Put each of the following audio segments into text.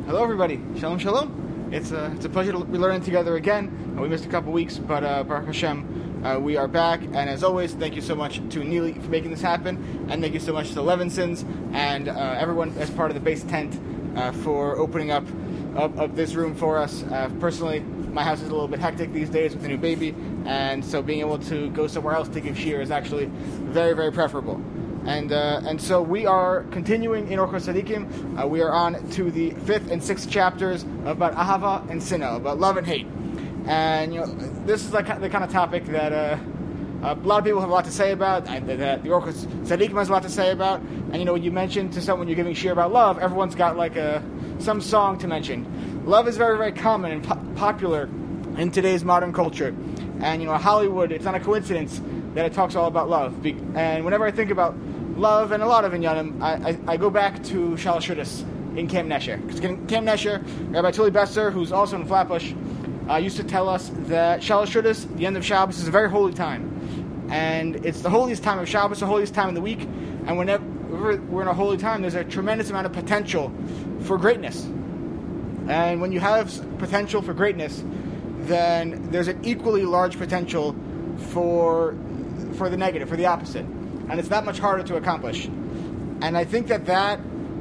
Hello, everybody. Shalom, shalom. It's a pleasure to be learning together again. We missed a couple weeks, but Baruch Hashem, we are back. And as always, thank you so much to Neely for making this happen, and thank you so much to Levinsons and everyone as part of the base tent for opening up this room for us. Personally, my house is a little bit hectic these days with a new baby, and so being able to go somewhere else to give shir is actually very, very preferable. And so we are continuing in Orchos Tzadikim. We are on to the 5th and 6th chapters about Ahava and Sinah, about love and hate. And this is like the kind of topic that a lot of people have a lot to say about, and that the Orchos Tzadikim has a lot to say about. And when you mention to someone you're giving shir about love, everyone's got like some song to mention. Love is very, very common and popular in today's modern culture. And Hollywood, it's not a coincidence that it talks all about love. And whenever I think about love and a lot of inyanim, I go back to Shalosh Seudos in Camp Nesher. Because Camp Nesher, Rabbi Tuli Besser, who's also in Flatbush, used to tell us that Shalosh Seudos, the end of Shabbos, is a very holy time. And it's the holiest time of Shabbos, the holiest time of the week. And whenever we're in a holy time, there's a tremendous amount of potential for greatness. And when you have potential for greatness, then there's an equally large potential for the negative, for the opposite. And it's that much harder to accomplish. And I think that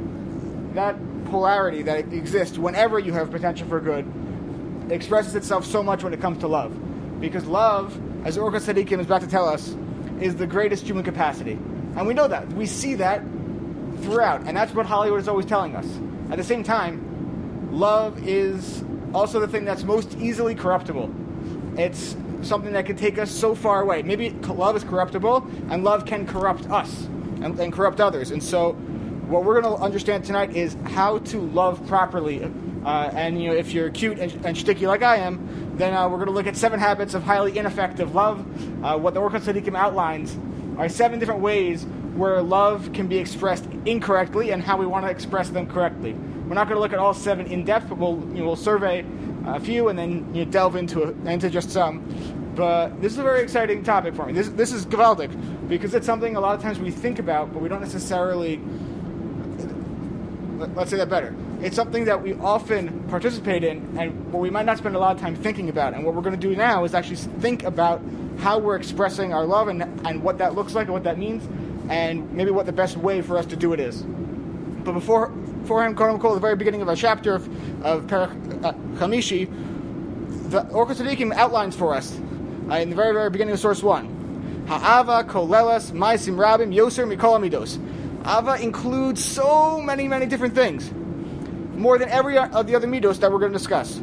polarity that exists whenever you have potential for good expresses itself so much when it comes to love. Because love, as Orchos Tzadikim is about to tell us, is the greatest human capacity. And we know that. We see that throughout. And that's what Hollywood is always telling us. At the same time, love is also the thing that's most easily corruptible. It's something that can take us so far away. Maybe love is corruptible, and love can corrupt us and corrupt others. And so what we're going to understand tonight is how to love properly. And if you're cute and shticky like I am, then we're going to look at 7 habits of highly ineffective love. What the Orchos Tzadikim outlines are 7 different ways where love can be expressed incorrectly and how we want to express them correctly. We're not going to look at all 7 in depth, but we'll survey a few and then delve into just some. But this is a very exciting topic for me. This is gewaldic, because it's something a lot of times we think about, but we don't necessarily, let's say that better. It's something that we often participate in, and what we might not spend a lot of time thinking about. And what we're going to do now is actually think about how we're expressing our love and what that looks like and what that means, and maybe what the best way for us to do it is. But beforehand, quote unquote, the very beginning of our chapter of Perek Chamishi, the Orchos Tzadikim outlines for us in the very, very beginning of source 1. Ha'ava kolelas ma'asim rabim yoser mikol amidos. Ava includes so many, many different things, more than every of the other midos that we're going to discuss.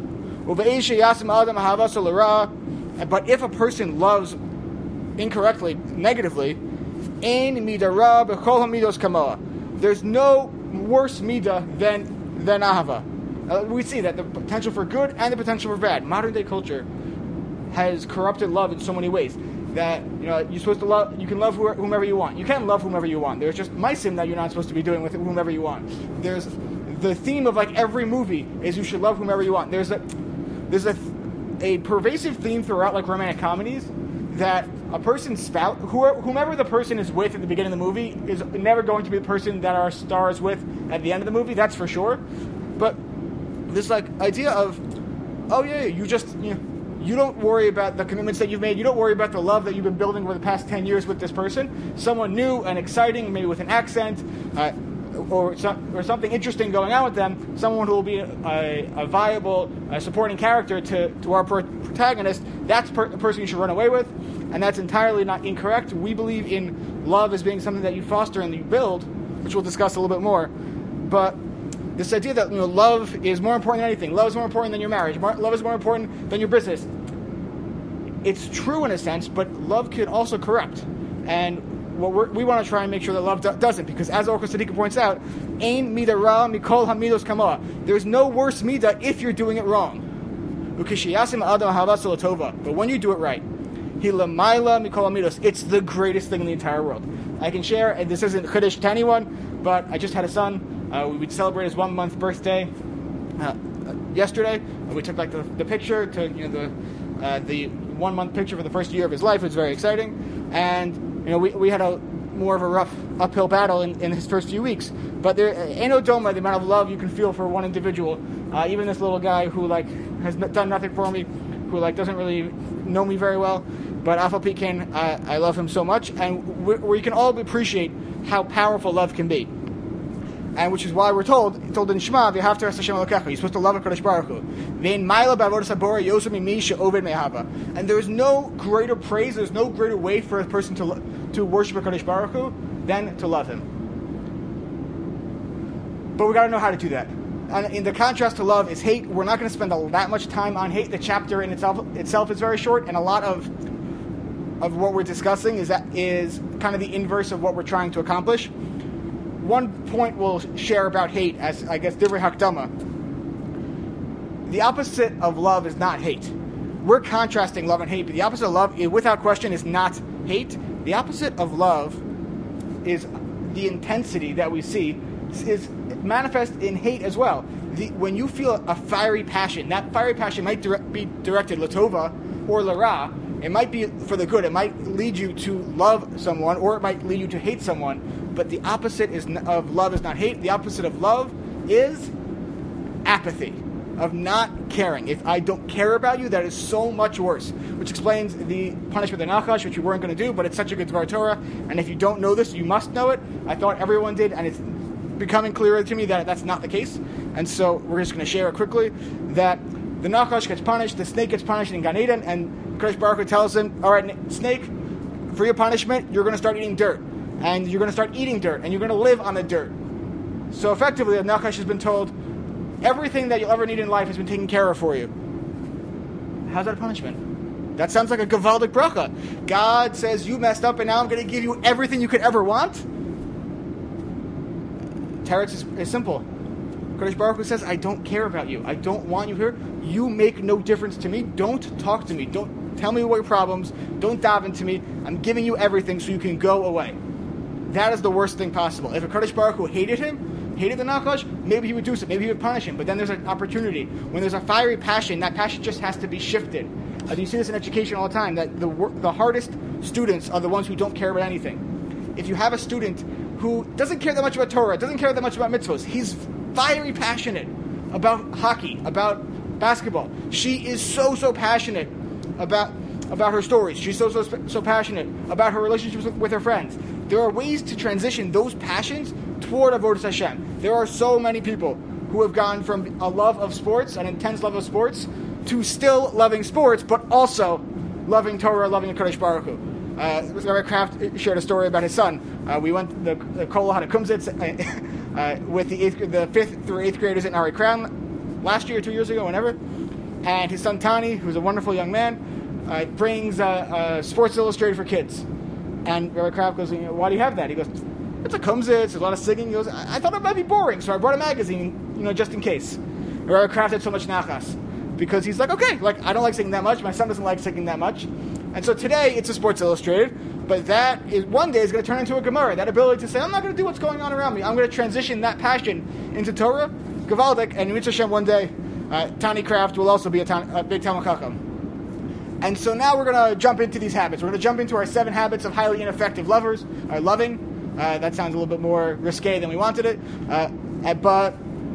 But if a person loves incorrectly, negatively, ein midara b'chol hamidos kamoa. There's no worse midah than ahava. We see that the potential for good and the potential for bad. Modern day culture has corrupted love in so many ways that you're supposed to love. You can love whomever you want. You can love whomever you want. There's just maisim that you're not supposed to be doing with whomever you want. There's the theme of like every movie is you should love whomever you want. There's a pervasive theme throughout like romantic comedies that a person's spouse, whomever the person is with at the beginning of the movie, is never going to be the person that our star is with at the end of the movie. That's for sure. But this like idea of, oh yeah, you don't worry about the commitments that you've made. You don't worry about the love that you've been building over the past 10 years with this person. Someone new and exciting, maybe with an accent, or something interesting going on with them. Someone who will be a viable supporting character to our protagonist. That's the person you should run away with. And that's entirely not incorrect. We believe in love as being something that you foster and you build, which we'll discuss a little bit more. But this idea that love is more important than anything. Love is more important than your marriage. Love is more important than your business. It's true in a sense, but love could also corrupt. And we want to try and make sure that love doesn't, because as Orchos Tzadikim points out, ein midah ra mikol hamidos kamoa. There's no worse midah if you're doing it wrong. But when you do it right, it's the greatest thing in the entire world. I can share, and this isn't chiddush to anyone, but I just had a son. We would celebrate his 1-month birthday yesterday. We took like the picture to the 1-month picture for the first year of his life. It was very exciting, and we had a more of a rough uphill battle in his first few weeks. But there ain't no doma, the amount of love you can feel for one individual. Even this little guy who has done nothing for me, who doesn't really know me very well. But Afal Piken, I love him so much, and we can all appreciate how powerful love can be. And which is why we're told in Shema, V'ahavta es Hashem Elokecha, you're supposed to love HaKadosh Baruch Hu. Ve'in ma'ila b'avodas habora yoser mimi she'oved me'ahava. And there's no greater praise, there's no greater way for a person to worship HaKadosh Baruch Hu than to love him. But we got to know how to do that. And in the contrast to love is hate. We're not going to spend that much time on hate. The chapter in itself is very short, and a lot of what we're discussing is kind of the inverse of what we're trying to accomplish. One point we'll share about hate, as I guess Divrei Hakdama. The opposite of love is not hate. We're contrasting love and hate, but the opposite of love, without question, is not hate. The opposite of love is the intensity that we see is manifest in hate as well. When you feel a fiery passion, that fiery passion might be directed latova or lara. It might be for the good. It might lead you to love someone, or it might lead you to hate someone. But the opposite of love is not hate. The opposite of love is apathy, of not caring. If I don't care about you, that is so much worse. Which explains the punishment of the Nachash, which we weren't going to do, but it's such a good Dvar Torah. And if you don't know this, you must know it. I thought everyone did, and it's becoming clearer to me that that's not the case. And so we're just going to share it quickly, that the Nachash gets punished, the snake gets punished in Gan Eden, and Kadosh Baruch Hu tells him, all right, snake, for your punishment, you're going to start eating dirt. And you're going to start eating dirt, and you're going to live on the dirt. So effectively, the Nachash has been told, everything that you'll ever need in life has been taken care of for you. How's that a punishment? That sounds like a Gavaldik bracha. God says, you messed up, and now I'm going to give you everything you could ever want? Teretz is simple. Kadosh Baruch Hu says, I don't care about you. I don't want you here. You make no difference to me. Don't talk to me. Don't tell me what your problems. Don't daven to me. I'm giving you everything so you can go away. That is the worst thing possible. If a Kadosh Baruch Hu hated the Nachash, maybe he would do so. Maybe he would punish him. But then there's an opportunity. When there's a fiery passion, that passion just has to be shifted. You see this in education all the time, that the hardest students are the ones who don't care about anything. If you have a student who doesn't care that much about Torah, doesn't care that much about mitzvos, he's fiery passionate about hockey, about basketball. She is so passionate about her stories. She's so passionate about her relationships with her friends. There are ways to transition those passions toward Avodas Hashem. There are so many people who have gone from a love of sports, an intense love of sports, to still loving sports, but also loving Torah, loving the Kadosh Baruch Hu. Rabbi Kraft shared a story about his son. We went the Kol had a kumzitz with the 5th through 8th graders at Nari Crown last year, 2 years ago, whenever. And his son Tani, who's a wonderful young man, brings Sports Illustrated for kids. And Rabbi Kraft goes, why do you have that? He goes, it's a kumzitz, there's a lot of singing. He goes, I thought it might be boring, so I brought a magazine, just in case. And Rabbi Kraft had so much nachas, because he's like, okay, I don't like singing that much, my son doesn't like singing that much. And so today, it's a Sports Illustrated, but that is one day is going to turn into a Gemara. That ability to say, I'm not going to do what's going on around me. I'm going to transition that passion into Torah, Gavaldik, and Mitzvah Hashem one day, Tani Kraft will also be a big Talmid Chacham. And so now we're going to jump into these habits. We're going to jump into our 7 habits of highly ineffective loving. That sounds a little bit more risque than we wanted it. But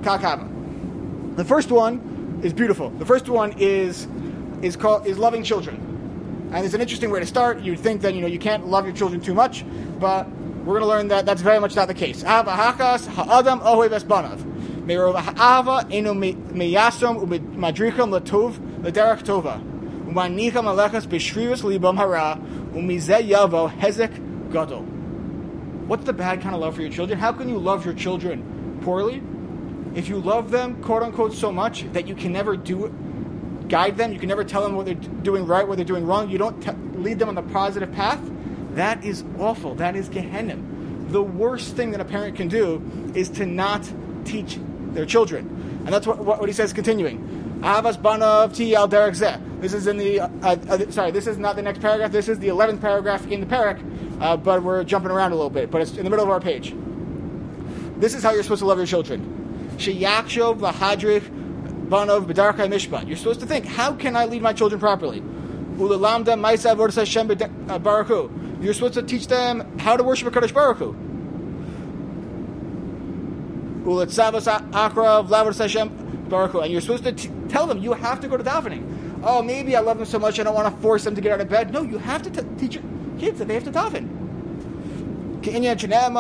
Kakava. The first one is beautiful. The first one is loving children. And it's an interesting way to start. You'd think that you can't love your children too much, but we're going to learn that that's very much not the case. Ava hakas ha'adam ohev es banav. Me'rov ha'ava eno meyasom u'madricham latov l'derech tova. U'manicham alechas b'shrius libam hara u'mizeh yavo hezek gadol. What's the bad kind of love for your children? How can you love your children poorly? If you love them, quote unquote, so much that you can never guide them, you can never tell them what they're doing right, what they're doing wrong, you don't lead them on the positive path, that is awful. That is Gehenna. The worst thing that a parent can do is to not teach their children. And that's what he says continuing. Avas banav ti al derek zeh. This is in this is not the next paragraph, this is the 11th paragraph in the parak, but we're jumping around a little bit, but it's in the middle of our page. This is how you're supposed to love your children. Sheyakshov lahadrich Banov b'darkei mishpat. You're supposed to think, how can I lead my children properly? Ulalamda ma'aseh avodas Hashem baruch Hu. You're supposed to teach them how to worship HaKadosh Baruch Hu. Uletzavos akrav lavos Hashem Baruch Hu. And you're supposed to tell them you have to go to davening. Oh, maybe I love them so much I don't want to force them to get out of bed. No, you have to teach your kids that they have to daven. And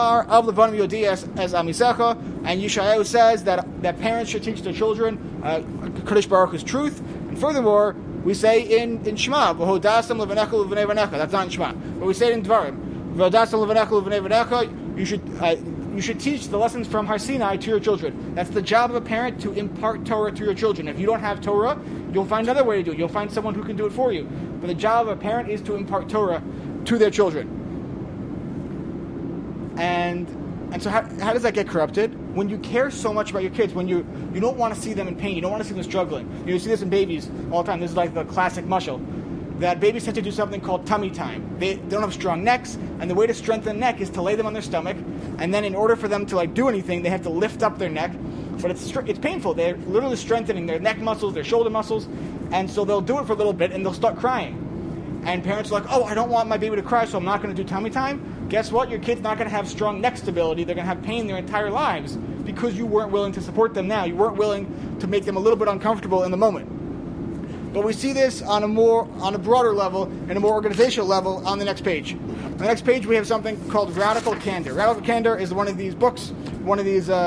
Yeshayahu says that parents should teach their children Kadosh Baruch Hu's truth. And furthermore, we say in Shema, V'hodasam levanecha levanei vanecha. That's not in Shema, but we say it in Dvarim. V'hodasam levanecha levanei vanecha. You should teach the lessons from Har Sinai to your children. That's the job of a parent, to impart Torah to your children. If you don't have Torah, you'll find another way to do it. You'll find someone who can do it for you. But the job of a parent is to impart Torah to their children. And so how does that get corrupted? When you care so much about your kids, when you don't want to see them in pain, you don't want to see them struggling. You see this in babies all the time. This is like the classic mashal, that babies have to do something called tummy time. They don't have strong necks, and the way to strengthen the neck is to lay them on their stomach, and then in order for them to do anything, they have to lift up their neck. But it's painful. They're literally strengthening their neck muscles, their shoulder muscles, and so they'll do it for a little bit, and they'll start crying. And parents are like, oh, I don't want my baby to cry, so I'm not going to do tummy time. Guess what? Your kid's not going to have strong neck stability. They're going to have pain their entire lives because you weren't willing to support them now. You weren't willing to make them a little bit uncomfortable in the moment. But we see this on a broader level and a more organizational level on the next page. On the next page, we have something called Radical Candor. Radical Candor is one of these books, one of these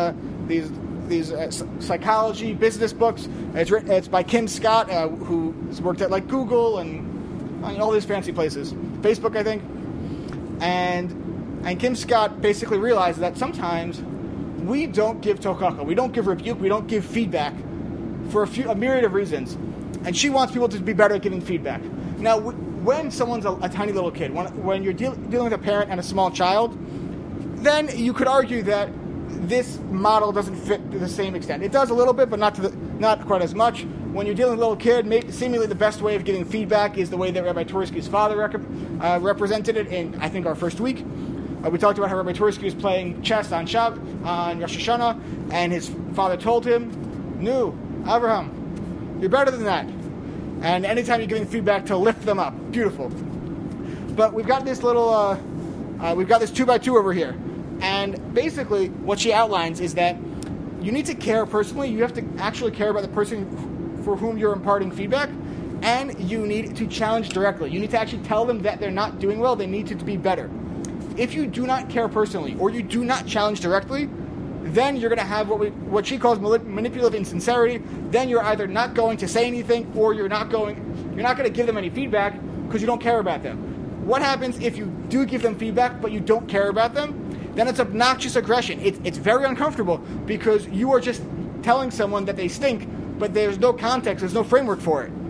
psychology business books. It's by Kim Scott, who's worked at Google and all these fancy places, Facebook, I think. And Kim Scott basically realized that sometimes we don't give tochacha, we don't give rebuke, we don't give feedback for a myriad of reasons. And she wants people to be better at giving feedback. Now, when someone's a tiny little kid, when you're dealing with a parent and a small child, then you could argue that this model doesn't fit to the same extent. It does a little bit, but not quite as much. When you're dealing with a little kid, seemingly the best way of getting feedback is the way that Rabbi Tursky's father represented it in, I think, our first week. We talked about how Rabbi Tursky was playing chess on Rosh Hashanah, and his father told him, "No, Abraham, you're better than that." And anytime you're giving feedback, to lift them up. Beautiful. But we've got this little, we've got this 2x2 over here. And basically, what she outlines is that you need to care personally. You have to actually care about the person for whom you're imparting feedback. And you need to challenge directly. You need to actually tell them that they're not doing well. They need to be better. If you do not care personally, or you do not challenge directly, then you're going to have what she calls manipulative insincerity. Then you're either not going to say anything, or you're not going to give them any feedback because you don't care about them. What happens if you do give them feedback but you don't care about them? Then it's obnoxious aggression. It's very uncomfortable because you are just telling someone that they stink, but there's no context, there's no framework for it.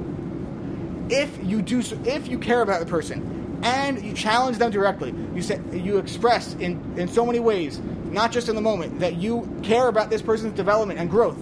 If you care about the person and you challenge them directly, you express in so many ways, not just in the moment, that you care about this person's development and growth,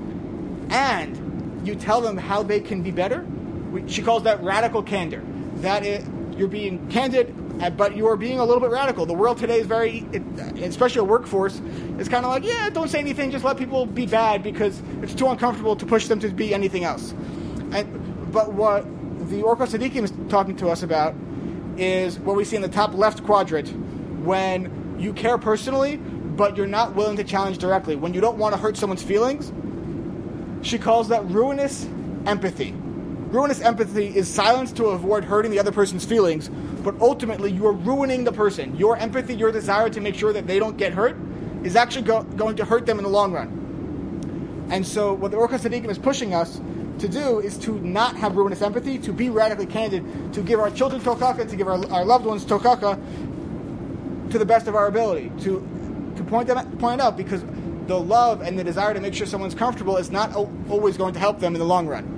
and you tell them how they can be better, she calls that radical candor. That you're being candid, but you are being a little bit radical. The world today is especially a workforce, is kind of like, yeah, don't say anything, just let people be bad because it's too uncomfortable to push them to be anything else. But what the Orchos Tzaddikim is talking to us about is what we see in the top left quadrant, when you care personally, but you're not willing to challenge directly, when you don't want to hurt someone's feelings. She calls that ruinous empathy. Ruinous empathy is silence to avoid hurting the other person's feelings, but ultimately you are ruining the person. Your empathy, your desire to make sure that they don't get hurt, is actually going to hurt them in the long run. And so what the Orchos Tzaddikim is pushing us to do is to not have ruinous empathy, to be radically candid, to give our children tochacha, to give our loved ones tochacha to the best of our ability, to point out, because the love and the desire to make sure someone's comfortable is not always going to help them in the long run.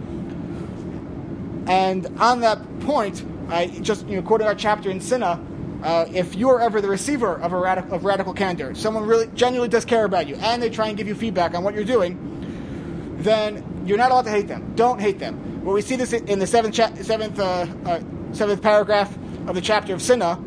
And on that point, I just quoted our chapter in Sinna. If you are ever the receiver of radical candor, someone really genuinely does care about you, and they try and give you feedback on what you're doing, then you're not allowed to hate them. Don't hate them. Well, we see this in the seventh paragraph of the chapter of Sinna.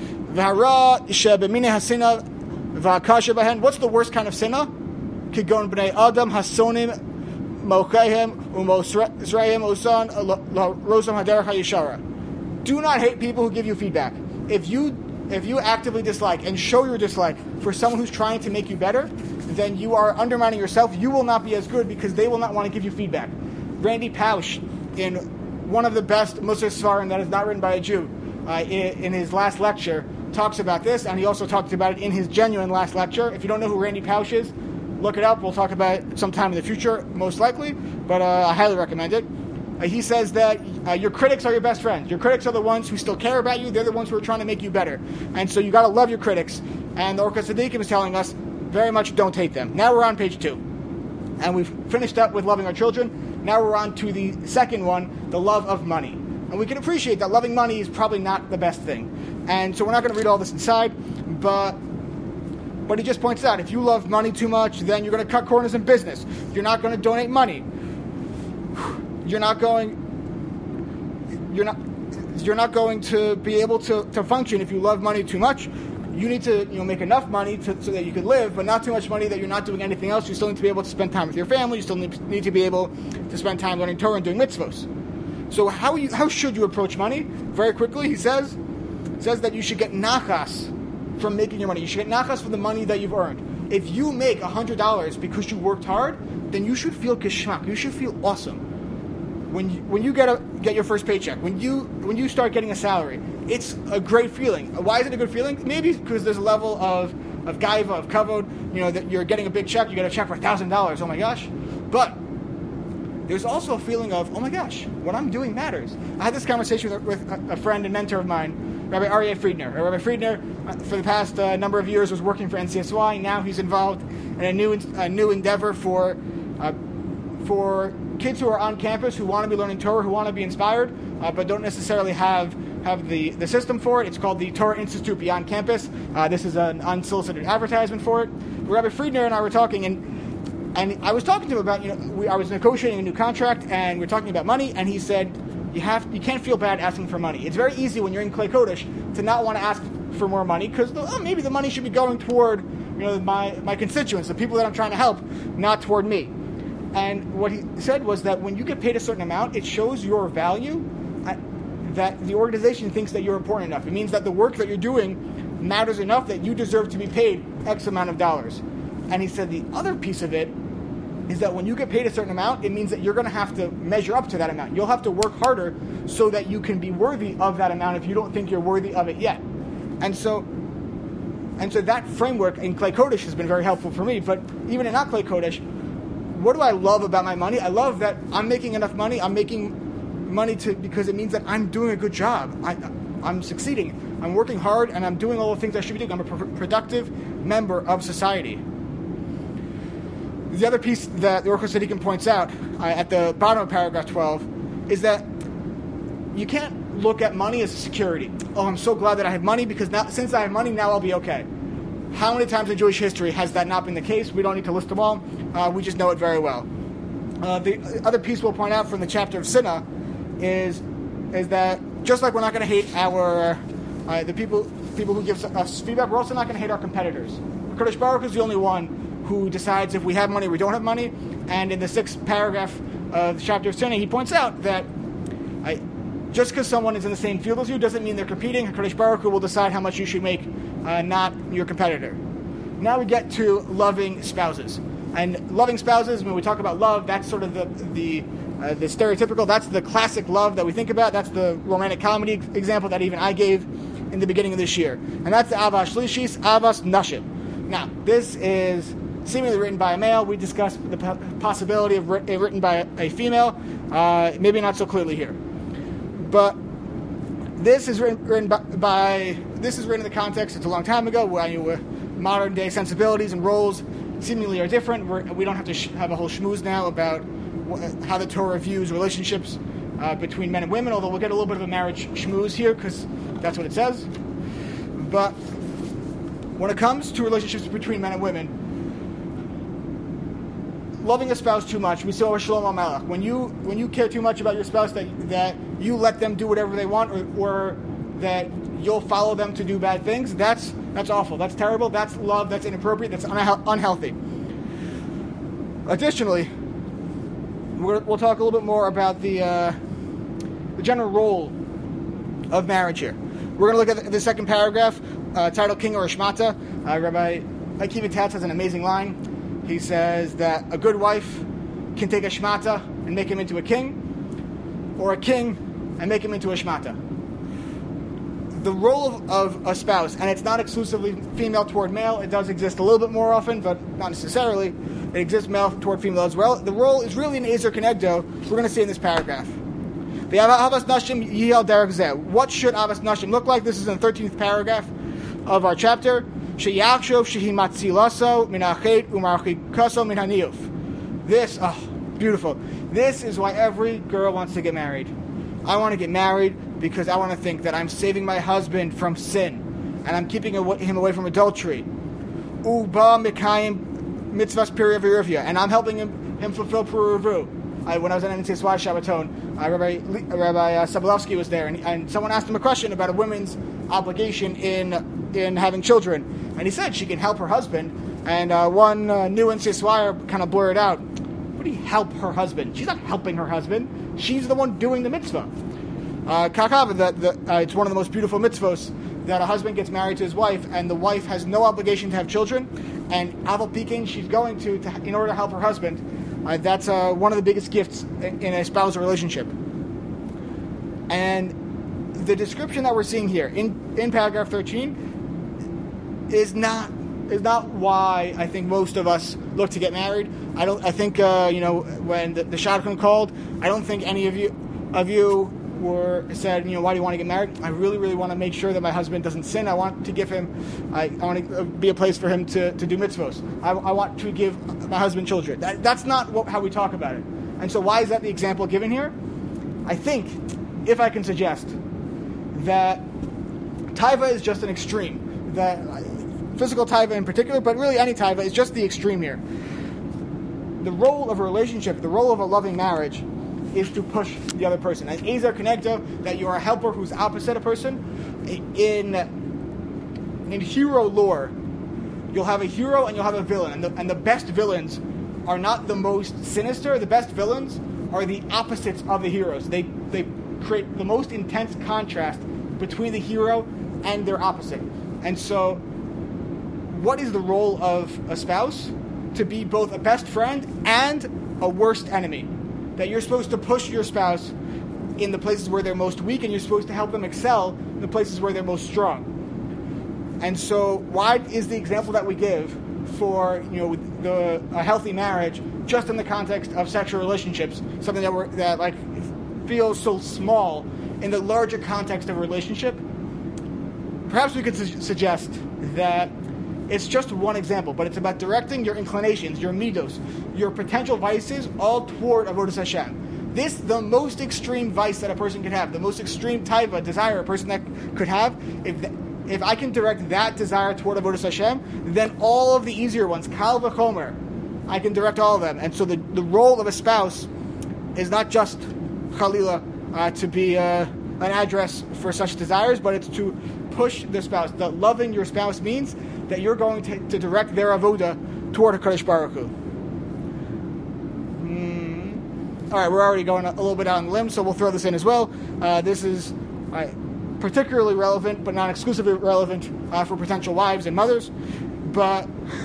What's the worst kind of sinna? Kigon b'nei adam hasonim mochehem umosreim osan rosam haderech hayishara. Do not hate people who give you feedback. if you actively dislike and show your dislike for someone who's trying to make you better, then you are undermining yourself. You will not be as good because they will not want to give you feedback. Randy Pausch, in one of the best Musar Svarim that is not written by a Jew, in his last lecture, talks about this, and he also talked about it in his genuine last lecture. If you don't know who Randy Pausch is, look it up. We'll talk about it sometime in the future, most likely, but I highly recommend it. He says that your critics are your best friends. Your critics are the ones who still care about you. They're the ones who are trying to make you better. And so you got to love your critics. And the Orchos Tzaddikim is telling us, very much don't hate them. Now we're on page 2. And we've finished up with loving our children. Now we're on to the second one, the love of money. And we can appreciate that loving money is probably not the best thing. And so we're not going to read all this inside, but he just points out, if you love money too much, then you're going to cut corners in business. You're not going to donate money. You're not going to be able to function if you love money too much. You need to make enough money so that you can live, but not too much money that you're not doing anything else. You still need to be able to spend time with your family. You still need to be able to spend time learning Torah and doing mitzvos. So how should you approach money? Very quickly, he says that you should get nachas from making your money. You should get nachas from the money that you've earned. If you make $100 because you worked hard, then you should feel geschmack. You should feel awesome. When you get your first paycheck, when you start getting a salary, it's a great feeling. Why is it a good feeling? Maybe because there's a level of gaiva, of kavod, that you're getting a big check. You get a check for $1,000. Oh my gosh! But there's also a feeling of, oh my gosh, what I'm doing matters. I had this conversation with a friend and mentor of mine, Rabbi Aryeh Friedner. Rabbi Friedner, for the past number of years, was working for NCSY. Now he's involved in a new endeavor for kids who are on campus who want to be learning Torah, who want to be inspired, but don't necessarily have the system for it. It's called the Torah Institute Beyond Campus. This is an unsolicited advertisement for it. Rabbi Friedner and I were talking, and I was talking to him about, I was negotiating a new contract, and we were talking about money, and he said, you can't feel bad asking for money. It's very easy when you're in Klei Kodesh to not want to ask for more money, because maybe the money should be going toward my constituents, the people that I'm trying to help, not toward me. And what he said was that when you get paid a certain amount, it shows your value, that the organization thinks that you're important enough. It means that the work that you're doing matters enough that you deserve to be paid X amount of dollars. And he said the other piece of it is that when you get paid a certain amount, it means that you're going to have to measure up to that amount. You'll have to work harder so that you can be worthy of that amount if you don't think you're worthy of it yet. And so that framework in Klei Kodesh has been very helpful for me. But even in not Klei Kodesh, what do I love about my money? I love that I'm making enough money. I'm making money because it means that I'm doing a good job. I'm succeeding. I'm working hard, and I'm doing all the things I should be doing. I'm a productive member of society. The other piece that the Orchos Tzaddikim points out at the bottom of paragraph 12 is that you can't look at money as a security. Oh, I'm so glad that I have money because since I have money, now I'll be okay. How many times in Jewish history has that not been the case? We don't need to list them all. We just know it very well. The other piece we'll point out from the chapter of Sinah is that just like we're not going to hate the people who give us feedback, we're also not going to hate our competitors. Kadosh Baruch is the only one who decides if we have money or we don't have money. And in the 6th paragraph of the chapter of Sinah, he points out that just because someone is in the same field as you doesn't mean they're competing. Kadosh Baruch Hu will decide how much you should make, not your competitor. Now we get to loving spouses. And loving spouses, when we talk about love, that's sort of the stereotypical, that's the classic love that we think about. That's the romantic comedy example that even I gave in the beginning of this year. And that's the Avas Shlishis, Avas Nashim. Now, this is seemingly written by a male. We discussed the possibility of it written by a female, maybe not so clearly here. But this is written this is written in the context, it's a long time ago, where modern day sensibilities and roles seemingly are different. We don't have to have a whole schmooze now about how the Torah views relationships between men and women, although we'll get a little bit of a marriage schmooze here because that's what it says. But when it comes to relationships between men and women, loving a spouse too much, we saw with Shlomo Melech. When you care too much about your spouse that you let them do whatever they want, or that you'll follow them to do bad things, that's awful. That's terrible. That's love. That's inappropriate. That's unhealthy. Additionally, we'll talk a little bit more about the general role of marriage here. We're going to look at the second paragraph, titled King or Shmata. Rabbi Akiva Tatz has an amazing line. He says that a good wife can take a Shmata and make him into a king, or a king and make him into a Shmata. The role of a spouse, and it's not exclusively female toward male, it does exist a little bit more often, but not necessarily. It exists male toward female as well. The role is really an Ezer Kenegdo, we're going to see in this paragraph. What should Avas Nashim look like? This is in the 13th paragraph of our chapter. This, beautiful. This is why every girl wants to get married. I want to get married because I want to think that I'm saving my husband from sin and I'm keeping him away from adultery. Uba mikayim mitzvahs pirivirivia, and I'm helping him fulfill pirivu. When I was at NCSY Shabbaton, Rabbi Sobolovsky was there, and someone asked him a question about a woman's obligation in having children, and he said she can help her husband. And one new NCSY kind of blurted out, "What do you help her husband? She's not helping her husband. She's the one doing the mitzvah." It's one of the most beautiful mitzvahs that a husband gets married to his wife, and the wife has no obligation to have children, and aval pikin she's going to in order to help her husband. That's one of the biggest gifts in a spousal relationship. And the description that we're seeing here in paragraph 13 is not why I think most of us look to get married. I think when the shadchan called, I don't think any of you said, why do you want to get married? I really, really want to make sure that my husband doesn't sin. I want to give him, I want to be a place for him to do mitzvos. I want to give my husband children. That's not how we talk about it. And so why is that the example given here? I think, if I can suggest, that taiva is just an extreme. That physical taiva in particular, but really any taiva is just the extreme here. The role of a relationship, the role of a loving marriage, is to push the other person. As Ezer Kenegdo, that you are a helper who's opposite a person. In hero lore, you'll have a hero and you'll have a villain. And the best villains are not the most sinister. The best villains are the opposites of the heroes. They create the most intense contrast between the hero and their opposite. And so, what is the role of a spouse? To be both a best friend and a worst enemy. That you're supposed to push your spouse in the places where they're most weak, and you're supposed to help them excel in the places where they're most strong. And so, why is the example that we give for a healthy marriage just in the context of sexual relationships something that feels so small in the larger context of a relationship? Perhaps we could suggest that it's just one example, but it's about directing your inclinations, your midos, your potential vices, all toward avodas Hashem. This, the most extreme vice that a person could have, the most extreme taiva, desire a person that could have, if I can direct that desire toward avodas Hashem, then all of the easier ones, kal v'chomer, I can direct all of them. And so the role of a spouse is not just chalila to be an address for such desires, but it's to push the spouse. That loving your spouse means that you're going to direct their avoda toward HaKadosh Baruch Hu. All right, we're already going a little bit out on the limb, so we'll throw this in as well. This is particularly relevant, but not exclusively relevant for potential wives and mothers. But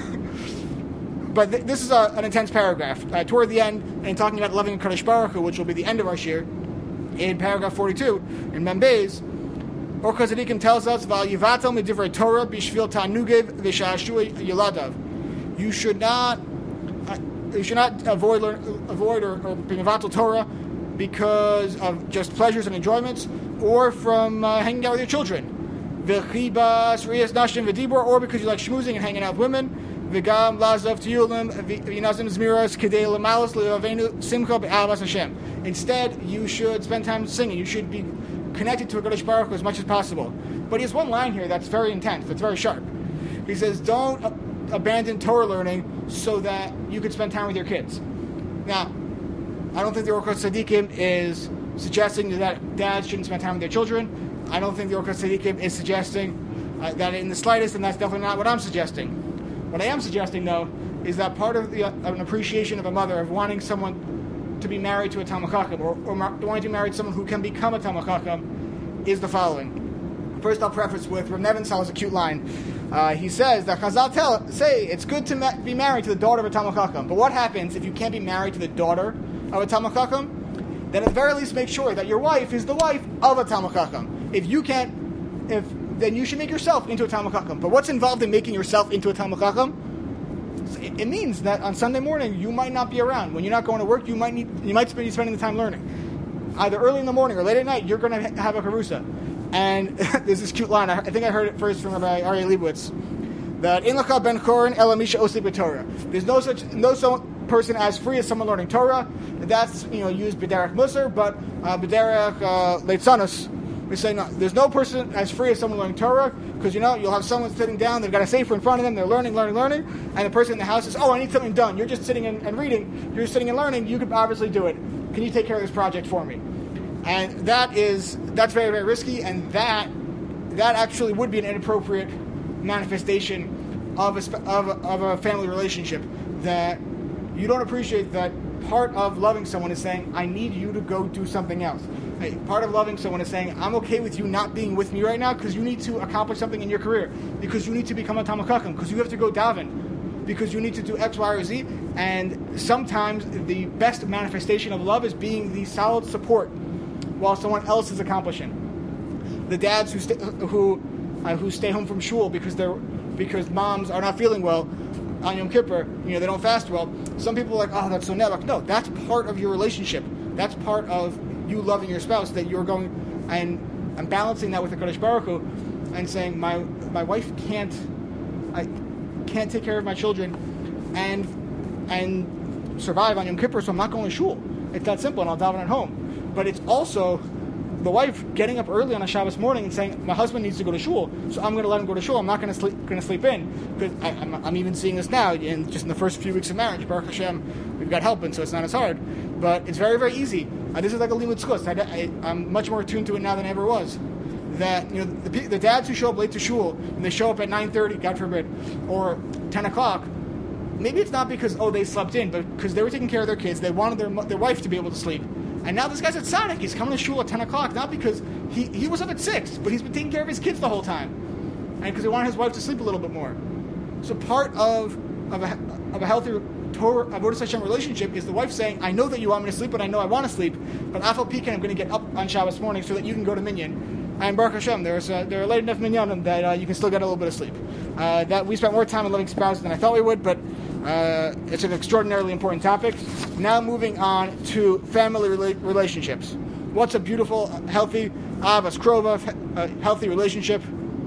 this is an intense paragraph. Toward the end, and talking about loving HaKadosh Baruch Hu, which will be the end of our shir, in paragraph 42, in Membeis, Or Chazadikim tells us, "Val yivatel midivrei Torah bishvil tanugev v'shashui yiladav." You should not avoid or be mivatel Torah because of just pleasures and enjoyments, or from hanging out with your children. V'chibas riyas nashim v'dibor, or because you like schmoozing and hanging out with women. V'gam lazav tiyulim v'inazim zmiras kedei l'malas le'avenu simcha be'avas Hashem. Instead, you should spend time singing. You should be connected to HaKadosh Baruch Hu as much as possible. But he has one line here that's very intense, that's very sharp. He says, don't abandon Torah learning so that you could spend time with your kids. Now, I don't think the Orchot Tzadikim is suggesting that dads shouldn't spend time with their children. I don't think the Orchot Tzadikim is suggesting that in the slightest, and that's definitely not what I'm suggesting. What I am suggesting, though, is that part of an appreciation of a mother, of wanting someone to be married to a Talmid Chacham, or wanting to marry someone who can become a Talmid Chacham, is the following. A First, I'll preface with Rav Nevin Sal has a cute line. He says that Chazal say it's good to be married to the daughter of a Talmid Chacham. But what happens if you can't be married to the daughter of a Talmid Chacham? Then at the very least make sure that your wife is the wife of a Talmid Chacham. If you can't, then you should make yourself into a Talmid Chacham. But what's involved in making yourself into a Talmid Chacham? It means that on Sunday morning you might not be around. When you're not going to work, you might be spending the time learning. Either early in the morning or late at night, you're going to have a karusa. And there's this cute line. I think I heard it first from Rabbi Aryeh Leibowitz, that in Lacha ben Chorin elamisha osli b'Torah. There's no person as free as someone learning Torah. That's used b'derech musar, but b'derech leitzanus. We say no. There's no person as free as someone learning Torah, because you'll have someone sitting down. They've got a sefer in front of them. They're learning, and the person in the house says, "Oh, I need something done." You're just sitting and reading. You're sitting and learning. You could obviously do it. Can you take care of this project for me? And that's very, very risky, and that actually would be an inappropriate manifestation of a family relationship. That you don't appreciate that part of loving someone is saying, I need you to go do something else. Part of loving someone is saying, I'm okay with you not being with me right now because you need to accomplish something in your career, because you need to become a Talmid Chacham, because you have to go daven, because you need to do X, Y, or Z. And sometimes the best manifestation of love is being the solid support while someone else is accomplishing. The dads who stay home from shul because moms are not feeling well on Yom Kippur, they don't fast well. Some people are like, oh, that's so nebach. No, that's part of your relationship. That's part of you loving your spouse, that you're going and balancing that with the Kadosh Baruch Hu and saying, my wife can't take care of my children and survive on Yom Kippur, so I'm not going to shul. It's that simple, and I'll daven at home. But it's also the wife getting up early on a Shabbos morning and saying, my husband needs to go to shul, so I'm going to let him go to shul. I'm not going to sleep in. Because I'm even seeing this now, in the first few weeks of marriage. Baruch Hashem, we've got help, and so it's not as hard. But it's very, very easy. This is like a limud zchus. I'm much more attuned to it now than I ever was. That the dads who show up late to shul, and they show up at 9:30, God forbid, or 10 o'clock, maybe it's not because, they slept in, but because they were taking care of their kids. They wanted their wife to be able to sleep. And now this guy's at tzaddik. He's coming to shul at 10 o'clock, not because he was up at 6, but he's been taking care of his kids the whole time. And because he wanted his wife to sleep a little bit more. So part of a healthy Torah Avodas Hashem relationship is the wife saying, I know that you want me to sleep, but I know I want to sleep, but Afal Pikan, I'm going to get up on Shabbos morning so that you can go to Minyan. And Baruch Hashem, there are late enough Minyanim that you can still get a little bit of sleep. That we spent more time on loving spouses than I thought we would, but it's an extraordinarily important topic. Now moving on to family relationships. What's a beautiful, healthy, avas krova, healthy relationship?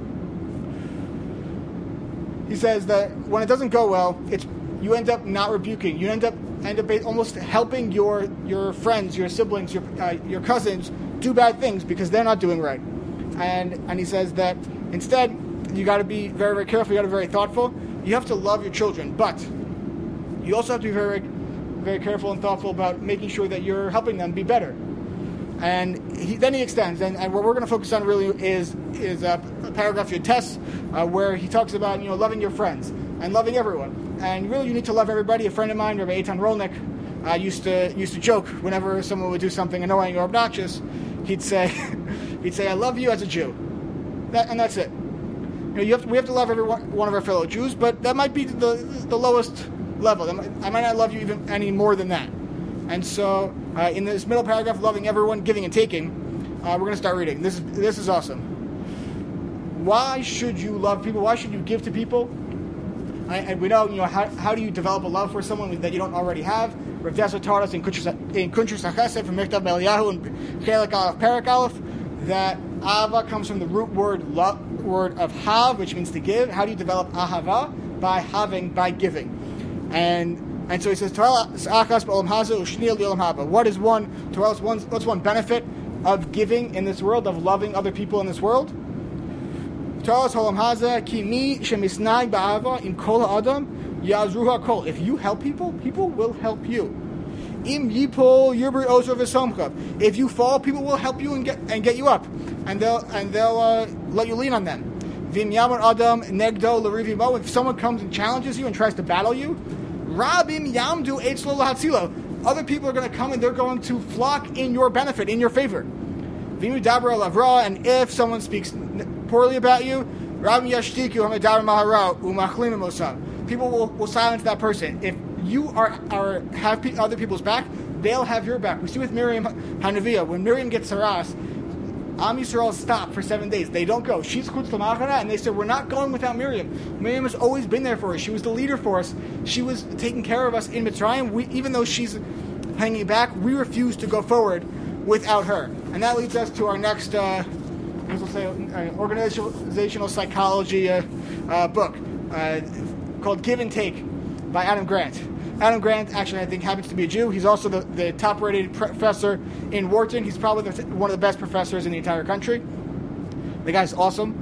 He says that when it doesn't go well, you end up not rebuking. You end up almost helping your friends, your siblings, your cousins do bad things because they're not doing right. And he says that instead you got to be very, very careful. You got to be very thoughtful. You have to love your children, but you also have to be very, very careful and thoughtful about making sure that you're helping them be better. And then he extends, and what we're going to focus on really is a paragraph Yud Tes, where he talks about loving your friends and loving everyone. And really, you need to love everybody. A friend of mine, Rabbi Eitan Rolnick, used to joke whenever someone would do something annoying or obnoxious. He'd say, "I love you as a Jew," and that's it. We have to love every one of our fellow Jews, but that might be the lowest level. I might not love you even any more than that. And so, in this middle paragraph, loving everyone, giving and taking, we're going to start reading. This is awesome. Why should you love people? Why should you give to people? And we know, how do you develop a love for someone that you don't already have? Rav Dessler taught us in Kuntrus HaChesed from Mikdav Eliyahu and Chelik Aleph Perak Aleph that Ahava comes from the root word of hav, which means to give. How do you develop ahava? By giving. And so he says, what is what's one benefit of giving in this world, of loving other people in this world? If you help people, people will help you. If you fall, people will help you and get you up, and they'll let you lean on them. If someone comes and challenges you and tries to battle you, other people are going to come and they're going to flock in your benefit, in your favor. And if someone speaks poorly about you, people will silence that person. If you have other people's back, they'll have your back. We see with Miriam Hanaviyah, when Miriam gets harassed, Am Yisrael stopped for 7 days. They don't go. She's chutz l'machana, and they said, we're not going without Miriam. Miriam has always been there for us. She was the leader for us. She was taking care of us in Mitzrayim. Even though she's hanging back, we refuse to go forward without her. And that leads us to our next, organizational psychology book called Give and Take by Adam Grant. Adam Grant, actually, I think, happens to be a Jew. He's also the top-rated professor in Wharton. He's probably one of the best professors in the entire country. The guy's awesome.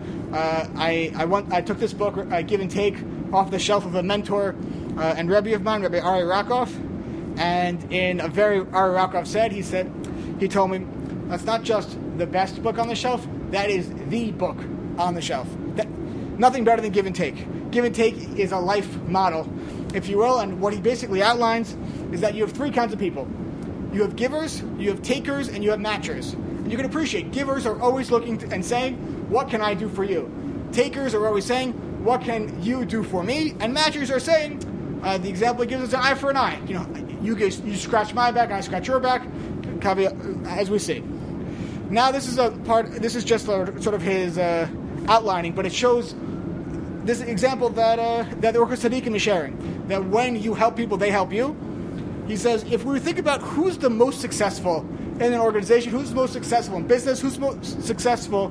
I took this book, Give and Take, off the shelf of a mentor and Rebbe of mine, Rebbe Ari Rakov. And in a very Ari Rakov said, he told me, that's not just the best book on the shelf, that is the book on the shelf. Nothing better than Give and Take. Give and Take is a life model, if you will, and what he basically outlines is that you have three kinds of people. You have givers, you have takers, and you have matchers. And you can appreciate, givers are always looking and saying, what can I do for you? Takers are always saying, what can you do for me? And matchers are saying, the example he gives is an eye for an eye. You scratch my back, I scratch your back, as we see. Now this is just sort of his outlining, but it shows this example that the Orchos Tzaddikim is sharing, that when you help people, they help you. He says, if we think about who's the most successful in an organization, who's most successful in business, who's most successful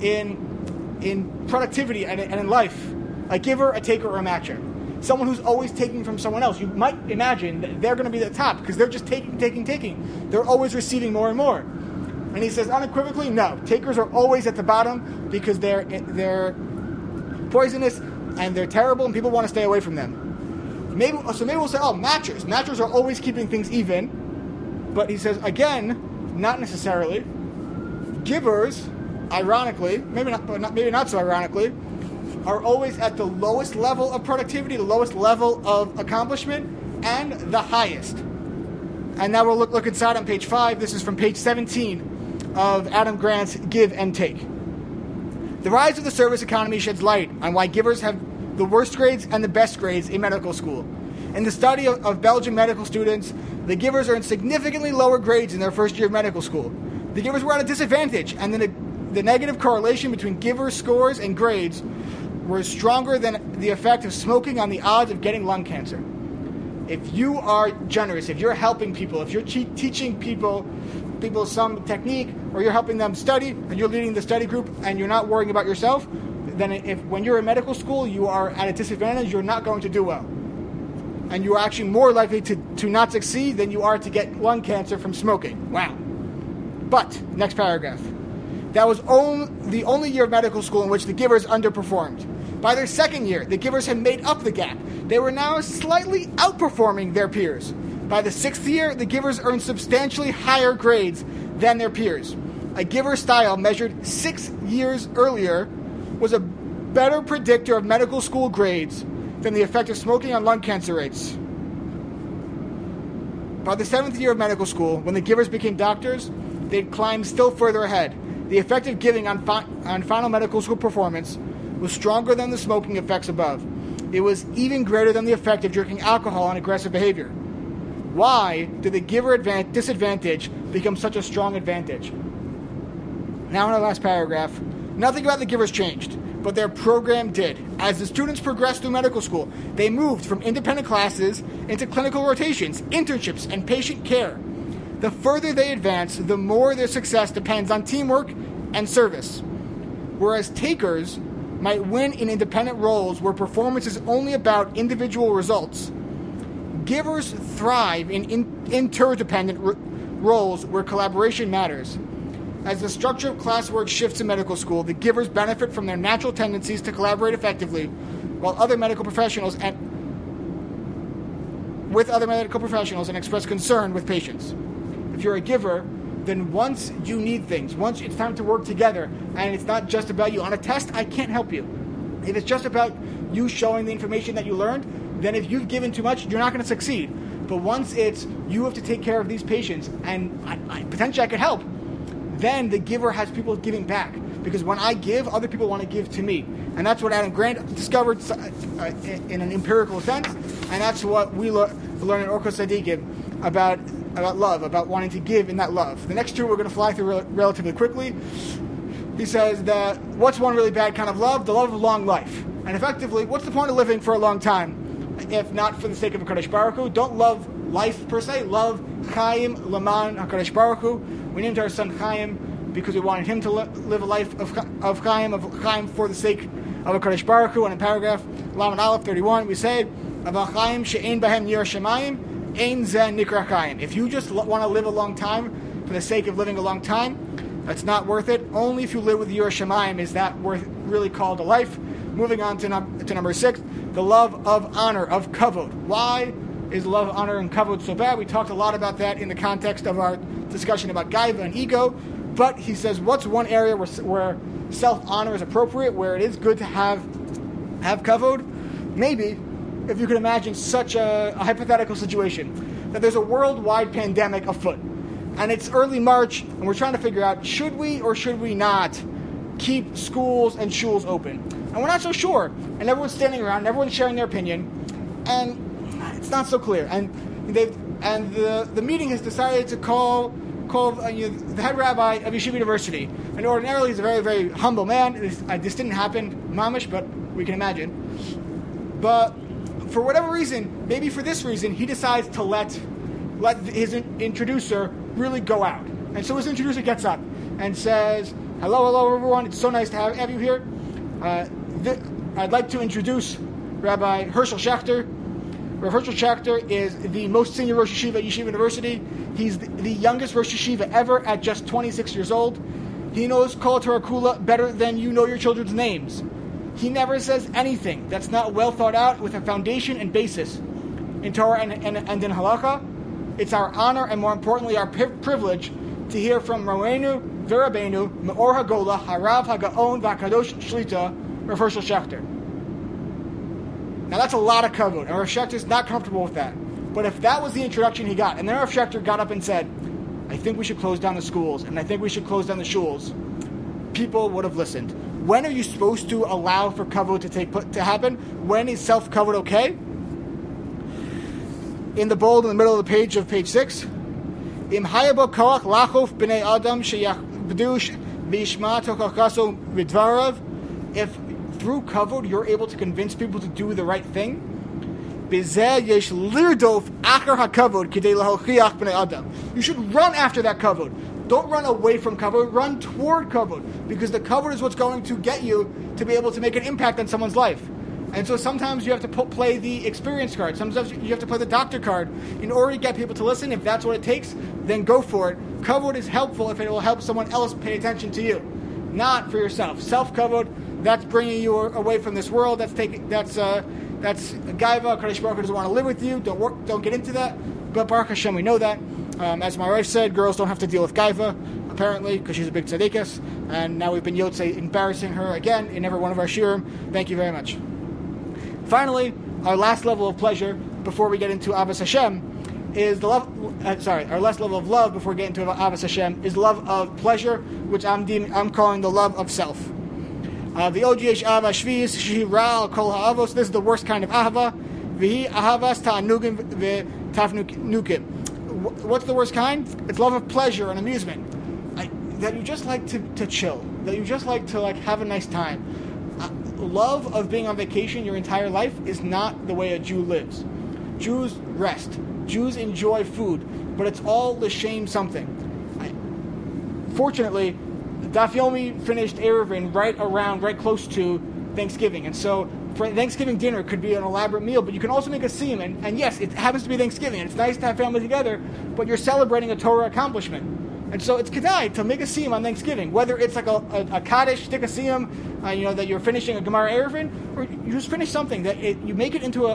in productivity and in life, a giver, a taker, or a matcher. Someone who's always taking from someone else. You might imagine that they're going to be at the top because they're just taking. They're always receiving more and more. And he says unequivocally, no. Takers are always at the bottom because they're poisonous and they're terrible and people want to stay away from them. Maybe we'll say, matchers. Matchers are always keeping things even. But he says, again, not necessarily. Givers, ironically, maybe not so ironically, are always at the lowest level of productivity, the lowest level of accomplishment, and the highest. And now we'll look inside on page 5. This is from page 17 of Adam Grant's Give and Take. The rise of the service economy sheds light on why givers have the worst grades and the best grades in medical school. In the study of Belgian medical students, the givers earned significantly lower grades in their first year of medical school. The givers were at a disadvantage, and the negative correlation between giver scores and grades were stronger than the effect of smoking on the odds of getting lung cancer. If you are generous, if you're helping people, if you're teaching people some technique, or you're helping them study, and you're leading the study group, and you're not worrying about yourself, then when you're in medical school, you are at a disadvantage, you're not going to do well. And you are actually more likely to not succeed than you are to get lung cancer from smoking. Wow. But, next paragraph. That was the only year of medical school in which the givers underperformed. By their second year, the givers had made up the gap. They were now slightly outperforming their peers. By the sixth year, the givers earned substantially higher grades than their peers. A giver style measured 6 years earlier was a better predictor of medical school grades than the effect of smoking on lung cancer rates. By the seventh year of medical school, when the givers became doctors, they'd climbed still further ahead. The effect of giving on final medical school performance was stronger than the smoking effects above. It was even greater than the effect of drinking alcohol on aggressive behavior. Why did the giver disadvantage become such a strong advantage? Now in our last paragraph, nothing about the givers changed, but their program did. As the students progressed through medical school, they moved from independent classes into clinical rotations, internships, and patient care. The further they advance, the more their success depends on teamwork and service. Whereas takers might win in independent roles where performance is only about individual results, givers thrive in interdependent roles where collaboration matters. As the structure of classwork shifts in medical school, the givers benefit from their natural tendencies to collaborate effectively with other medical professionals and express concern with patients. If you're a giver, then once you need things, once it's time to work together, and it's not just about you. On a test, I can't help you. If it's just about you showing the information that you learned, then if you've given too much, you're not going to succeed. But once it's you have to take care of these patients, and potentially I could help, then the giver has people giving back. because when I give, other people want to give to me. And that's what Adam Grant discovered in an empirical sense, and that's what we learn in Orchos Tzadikim about love, about wanting to give in that love. The next two we're going to fly through relatively quickly. He says that what's one really bad kind of love? The love of long life. And effectively, what's the point of living for a long time if not for the sake of HaKadosh Baruch Hu? Don't love life per se. Love Chaim Laman HaKadosh Baruch Hu. We named our son Chaim because we wanted him to live a life of Chaim for the sake of HaKadosh Baruch Hu. And in paragraph Laman Aleph 31, we said, Aval Chaim she'ein bahem yirah shamayim, ein zeh nikra Chaim. If you just want to live a long time for the sake of living a long time, that's not worth it. Only if you live with Yirah Shamayim is that worth really called a life. Moving on to number 6, the love of honor, of kavod. Why is love, honor, and kavod so bad? We talked a lot about that in the context of our discussion about gaiva and ego. But he says, what's one area where self-honor is appropriate, where it is good to have kavod? Maybe, if you could imagine such a hypothetical situation, that there's a worldwide pandemic afoot. And it's early March, and we're trying to figure out, should we or should we not keep schools and shuls open? And we're not so sure. And everyone's standing around, and everyone's sharing their opinion, and it's not so clear. And the meeting has decided to call the head rabbi of Yeshiva University. And ordinarily he's a very, very humble man. This didn't happen, mamish, but we can imagine. But for whatever reason, maybe for this reason, he decides to let his introducer really go out. And so his introducer gets up and says, hello everyone, it's so nice to have you here. I'd like to introduce Rabbi Herschel Schachter. Rabbi Herschel Schachter is the most senior Rosh Yeshiva at Yeshiva University. He's the youngest Rosh Yeshiva ever at just 26 years old. He knows Kol Torah Kula better than you know your children's names. He never says anything that's not well thought out with a foundation and basis in Torah and in Halacha. It's our honor and, more importantly, our privilege to hear from Roenu V'Rabbeinu Me'or HaGola Harav HaGaon V'Akadosh Shlita Rav Herschel Schachter. Now that's a lot of kavod, and Rav Schachter's not comfortable with that. But if that was the introduction he got, and then Rav Schachter got up and said, I think we should close down the schools, and I think we should close down the shuls, people would have listened. When are you supposed to allow for kavod to happen? When is self-kavod okay? In the bold in the middle of the page of page 6, Im hayabo koach lachof b'nei adam sheyachbdush v'yishma tochachaso v'dvarav. If through kavod you're able to convince people to do the right thing, b'zeh yesh lirdof achar hakavod k'dei lahochiach b'nei adam. You should run after that kavod. Don't run away from kavod. Run toward kavod, because the kavod is what's going to get you to be able to make an impact on someone's life. And so sometimes you have to play the experience card. Sometimes you have to play the doctor card in order to get people to listen. If that's what it takes, then go for it. Kavod is helpful if it will help someone else pay attention to you, not for yourself. Self-kavod, that's bringing you away from this world. That's gaiva. Kadosh Baruch Hu doesn't want to live with you. Don't get into that. But Baruch Hashem, we know that. As my wife said, girls don't have to deal with gaiva, apparently, because she's a big tzaddikas. And now we've been yotzei embarrassing her again in every one of our shiurim. Thank you very much. Finally, our last level of pleasure before we get into Avos Hashem is the love. Our last level of love before we get into Avos Hashem is love of pleasure, which I'm calling the love of self. The OGH Ahava Shvius Shira Kol Ha'avos. This is the worst kind of ahava. V'hi ahavas ta'anugim v'tafnukim. What's the worst kind? It's love of pleasure and amusement. That you just like to chill. That you just like to have a nice time. Love of being on vacation your entire life is not the way a Jew lives. Jews rest. Jews enjoy food, but it's all l'shem something. Fortunately, Daf Yomi finished Eruvin right close to Thanksgiving, and so for Thanksgiving dinner could be an elaborate meal, but you can also make a siyum, and yes, it happens to be Thanksgiving, and it's nice to have family together, but you're celebrating a Torah accomplishment. And so it's kedai to make a siyum on Thanksgiving, whether it's like a kaddish, stick a siyum, that you're finishing a Gemara Eruvin, or you just finish something that you make it into a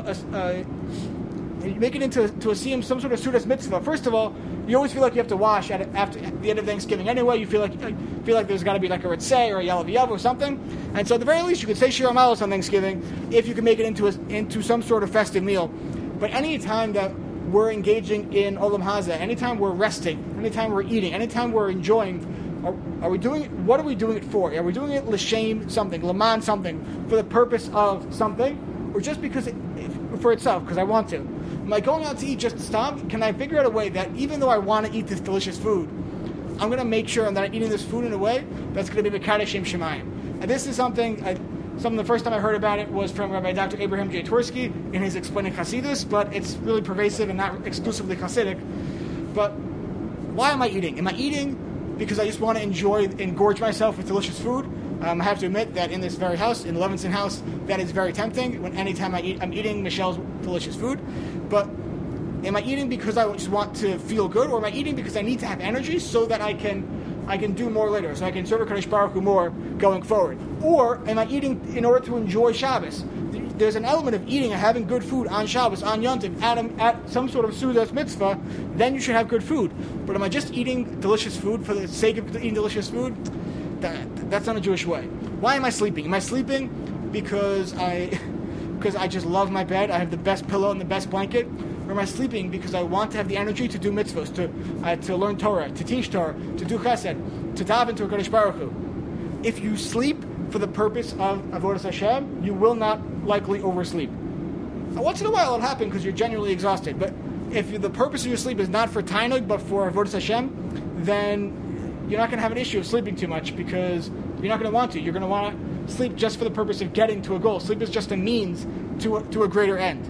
siyum, some sort of sudas mitzvah. First of all, you always feel like you have to wash after the end of Thanksgiving anyway. You feel like there's got to be like a ritzeh or a yalav yav or something. And so at the very least, you could say shir amalos on Thanksgiving if you can make it into some sort of festive meal. But any time that we're engaging in Olam Hazeh, anytime we're resting, anytime we're eating, anytime we're enjoying Are we doing it? What are we doing it for? Are we doing it l'shem something, l'man something, for the purpose of something, or just because for itself, because I want to? Am I going out to eat just to stop? Can I figure out a way that even though I want to eat this delicious food, I'm going to make sure that I'm eating this food in a way that's going to be Mekadosh Shem Shemayim? And this is something the first time I heard about it was from Rabbi Dr. Abraham J. Twersky in his Explaining Hasidus, but it's really pervasive and not exclusively Hasidic. But why am I eating? Am I eating because I just want to enjoy and gorge myself with delicious food? I have to admit that in this very house, in the Levinson house, that is very tempting. Anytime I eat, I'm eating Michelle's delicious food. But am I eating because I just want to feel good, or am I eating because I need to have energy so that I can do more later, so I can serve HaKadosh Baruch Hu more going forward? Or am I eating in order to enjoy Shabbos? There's an element of eating and having good food on Shabbos, on Yom Tov, at some sort of Sudas mitzvah, then you should have good food. But am I just eating delicious food for the sake of eating delicious food? That's not a Jewish way. Why am I sleeping? Am I sleeping because I just love my bed, I have the best pillow and the best blanket? Or am I sleeping because I want to have the energy to do mitzvahs, to learn Torah, to teach Torah, to do chesed, to daven to HaKadosh Baruch Hu? If you sleep for the purpose of Avodas Hashem, you will not likely oversleep. Now, once in a while it'll happen because you're genuinely exhausted, but if the purpose of your sleep is not for Tainug but for Avodas Hashem, then you're not going to have an issue of sleeping too much because you're not going to want to. You're going to want to sleep just for the purpose of getting to a goal. Sleep is just a means to a greater end.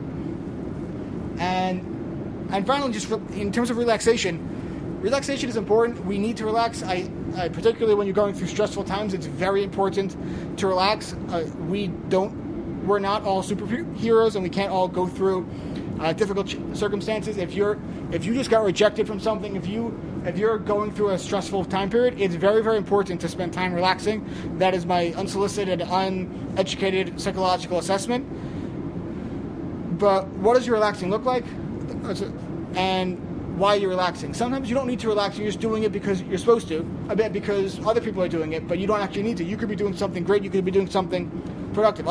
And finally, just in terms of relaxation is important. We need to relax. I particularly when you're going through stressful times, it's very important to relax. We're not all superheroes, and we can't all go through difficult circumstances. If you just got rejected from something, if you're going through a stressful time period, it's very, very important to spend time relaxing. That is my unsolicited, uneducated psychological assessment. But what does your relaxing look like? And why you're relaxing? Sometimes you don't need to relax. You're just doing it because you're supposed to. I bet because other people are doing it, but you don't actually need to. You could be doing something great. You could be doing something productive.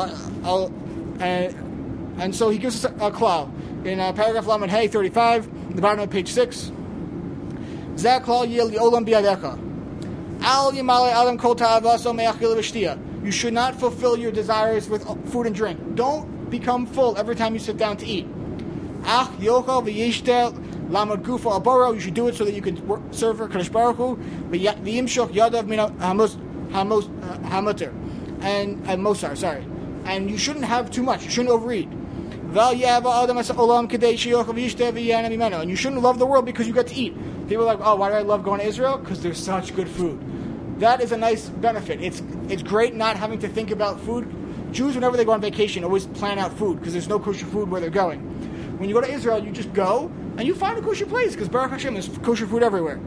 And so he gives us a klal in paragraph Lamed Hey 35, the bottom of page 6. Zeh klal yil li'olam biyadecha. Al yimale adam kol ta'avaso me'achil v'shtia. You should not fulfill your desires with food and drink. Don't become full every time you sit down to eat. Ach yochal v'yishtel lamad gufa aboro. You should do it so that you can serve for Kadosh Baruch Hu. V'yimshok yadav min hamuter and mosar. Sorry, and you shouldn't have too much. You shouldn't overeat. And you shouldn't love the world because you get to eat. People are like, oh, why do I love going to Israel? Because there's such good food. That is a nice benefit. It's great not having to think about food. Jews, whenever they go on vacation, always plan out food because there's no kosher food where they're going. When you go to Israel, you just go and you find a kosher place because Baruch Hashem, there's kosher food everywhere.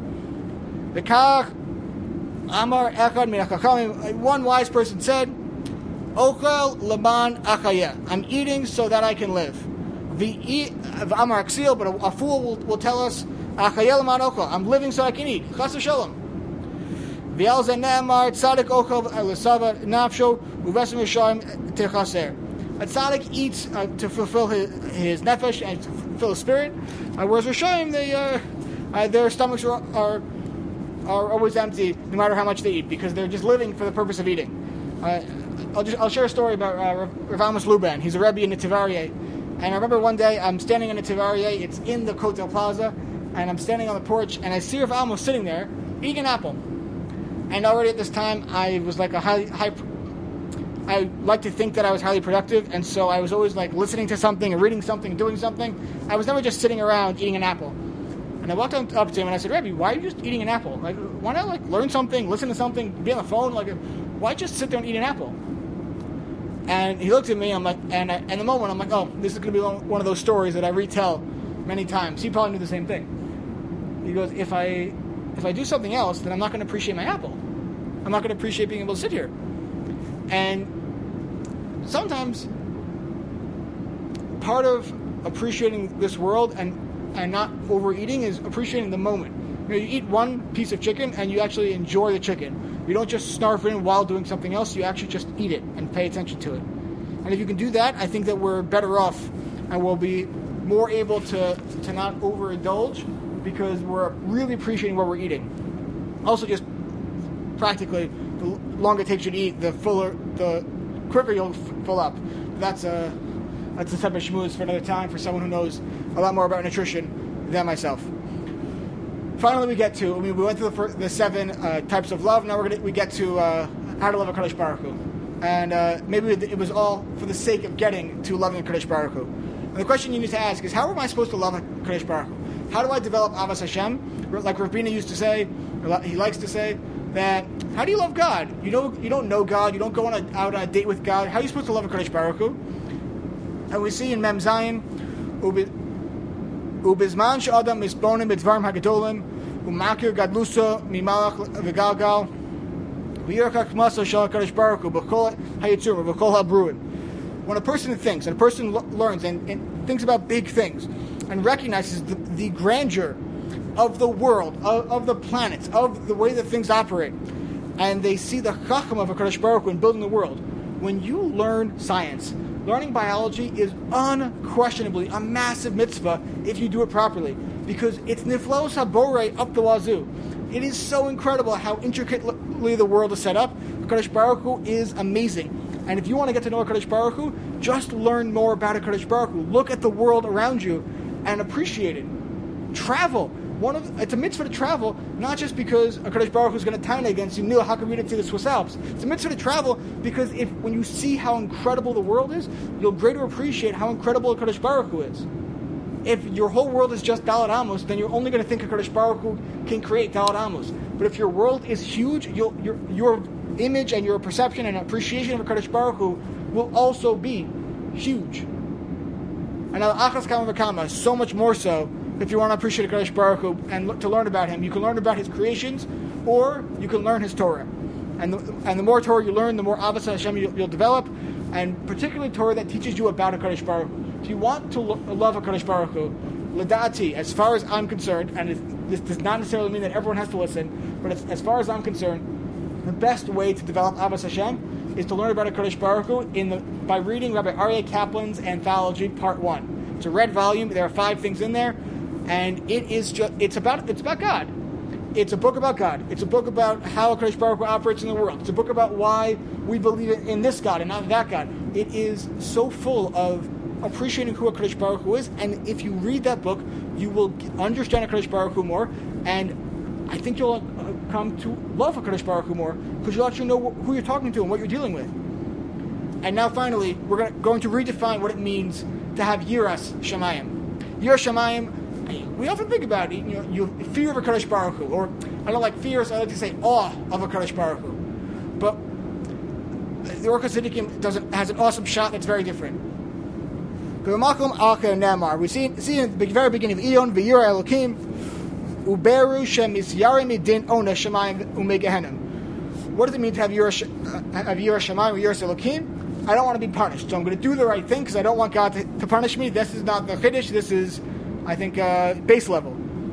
One wise person said, Ochel laban achayeh. I'm eating so that I can live. Amar Aksil, but a fool will tell us, Achayeh laman ochel. I'm living so I can eat. Chas v'shalom. V'al ze ne'emar tzadik ochel l'sava nafsho uvesim yishayim techaser. A tzaddik eats to fulfill his nefesh and to fulfill his spirit. Whereas Rishayim, their stomachs are always empty no matter how much they eat because they're just living for the purpose of eating. I'll share a story about Rav Amos Luban. He's a Rebbe in the Tivarieh. And I remember one day I'm standing in the Tivarieh. It's in the Kotel Plaza. And I'm standing on the porch. And I see Rav Amos sitting there eating an apple. And already at this time I was like I like to think that I was highly productive. And so I was always like listening to something and reading something, doing something. I was never just sitting around eating an apple. And I walked up to him and I said, Rebbe, why are you just eating an apple? Like, why not like learn something, listen to something, be on the phone? Like, why just sit there and eat an apple? And he looked at me, I'm like, and in the moment, I'm like, oh, this is going to be one of those stories that I retell many times. He probably knew the same thing. He goes, if I do something else, then I'm not going to appreciate my apple. I'm not going to appreciate being able to sit here. And sometimes part of appreciating this world and not overeating is appreciating the moment. You eat one piece of chicken and you actually enjoy the chicken. You don't just snarf in while doing something else. You actually just eat it and pay attention to it. And if you can do that, I think that we're better off and we'll be more able to not overindulge because we're really appreciating what we're eating. Also, just practically, the longer it takes you to eat, the quicker you'll fill up. That's a separate schmooze for another time for someone who knows a lot more about nutrition than myself. Finally, we went through the 7 types of love. Now we get to how to love a Kadosh Baruch Hu. And maybe it was all for the sake of getting to loving a Kadosh Baruch Hu. And the question you need to ask is, how am I supposed to love a Kadosh Baruch Hu? How do I develop Avas Hashem? Like Rabbeinu used to say, he likes to say, that how do you love God? You don't know God. You don't go out on a date with God. How are you supposed to love a Kadosh Baruch Hu? And we see in Mem Zayin, Ubizman she'adam misbonim b'dvarim hagadolim, umakir gadlusa mimalach v'galgal, v'yirchak maso shel Kadosh Baruch Hu b'chol hayitzur v'chol habruim. When a person thinks, and a person learns and thinks about big things, and recognizes the grandeur of the world, of the planets, of the way that things operate, and they see the chacham of a Kadosh Baruch Hu in building the world. When you learn science, learning biology is unquestionably a massive mitzvah if you do it properly, because it's niflos habore up the wazoo. It is so incredible how intricately the world is set up. Kadosh Baruch Hu is amazing. And if you want to get to know a Kadosh Baruch Hu, just learn more about a Kadosh Baruch Hu. Look at the world around you and appreciate it. Travel. It's a mitzvah to travel, not just because a Kadosh Baruch Hu is going to tine against you, Nil Hakavidah to the Swiss Alps. It's a mitzvah to travel because when you see how incredible the world is, you'll greater appreciate how incredible a Kadosh Baruch Hu is. If your whole world is just Dalet Amos, then you're only going to think a Kadosh Baruch Hu can create Dalet Amos. But if your world is huge, your image and your perception and appreciation of a Kadosh Baruch Hu will also be huge. And al-achas kama v'kama, so much more so. If you want to appreciate Kadosh Baruch Hu and to learn about Him, you can learn about His creations, or you can learn His Torah. And the more Torah you learn, the more Avos Hashem you'll develop, and particularly Torah that teaches you about a Kadosh Baruch Hu. If you want to love a Kadosh Baruch Hu, Ladati, as far as I'm concerned, and this does not necessarily mean that everyone has to listen, but as far as I'm concerned, the best way to develop Avos Hashem is to learn about a Kadosh Baruch Hu by reading Rabbi Aryeh Kaplan's Anthology, Part 1. It's a red volume. There are 5 things in there. And it's about God. It's a book about God. It's a book about how Kadosh Baruch Hu operates in the world. It's a book about why we believe in this God and not that God. It is so full of appreciating who a Kadosh Baruch Hu is, and if you read that book, you will understand a Kadosh Baruch Hu more, and I think you'll come to love a Kadosh Baruch Hu more, because you'll actually know who you're talking to and what you're dealing with. And now finally, we're going to redefine what it means to have Yiras Shamayim. Yiras Shamayim, we often think about it, you fear of a Kadosh Baruch Hu, or I don't like fear, so I like to say awe of a Kadosh Baruch Hu. But the Orchos Tzaddikim has an awesome shot that's very different. We see in the very beginning of Eon, V'yira Elokim, Uberu Shem Isyarim Midin Ona Shemayim Umegehenim. What does it mean to have Yira Shemayim or Yiras Elokim? I don't want to be punished, so I'm going to do the right thing because I don't want God to punish me. This is not the Chiddush, this is, I think, base level.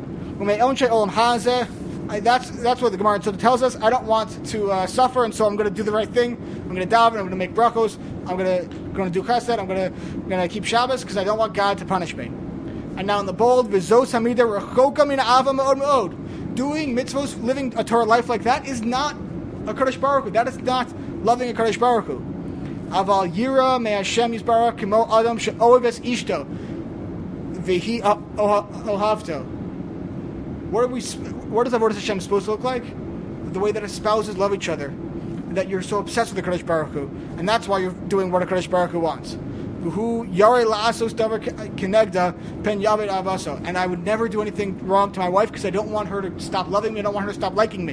That's what the Gemara tells us. I don't want to suffer, and so I'm going to do the right thing. I'm going to daven. I'm going to make brachos. I'm going to do chesed. I'm going to keep Shabbos because I don't want God to punish me. And now in the bold, v'zos hamida rechoka min ava me'od me'od. Doing mitzvos, living a Torah life like that is not a Kadosh Baruch Hu. That is not loving a Kadosh Baruch Hu. Aval yira me Hashem yisbarach kimo adam she'ohev es ishto v'hi ohavto. What is Avodas Hashem supposed to look like? The way that his spouses love each other, that you're so obsessed with the Kadosh Baruch Hu, and that's why you're doing what a Kadosh Baruch Hu wants. And I would never do anything wrong to my wife because I don't want her to stop loving me. I don't want her to stop liking me.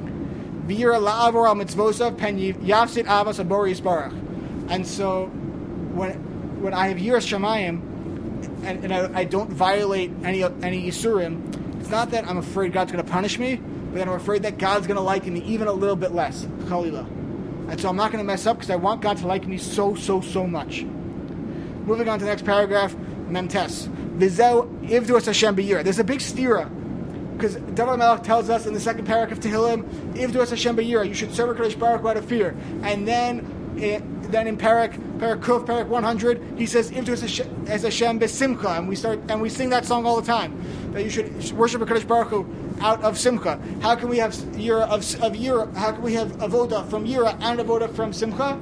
And so when I have Yiras Shamayim and I don't violate any Yisurim, it's not that I'm afraid God's going to punish me, but that I'm afraid that God's going to like me even a little bit less. And so I'm not going to mess up because I want God to like me so much. Moving on to the next paragraph, Memtes. V'zeu ivdu es Hashem b'yirah. There's a big stira, because David Melech tells us in the second paragraph of Tehillim, ivdu es Hashem b'yirah. You should serve a Kadosh Baruch Hu out of fear. And then in Parak 100, he says, ivdu es Hashem b'simcha. And we sing that song all the time, that you should worship a Kadosh Baruch Hu out of Simcha? How can we have Yira of Yira? How can we have Avoda from Yira and Avoda from Simcha?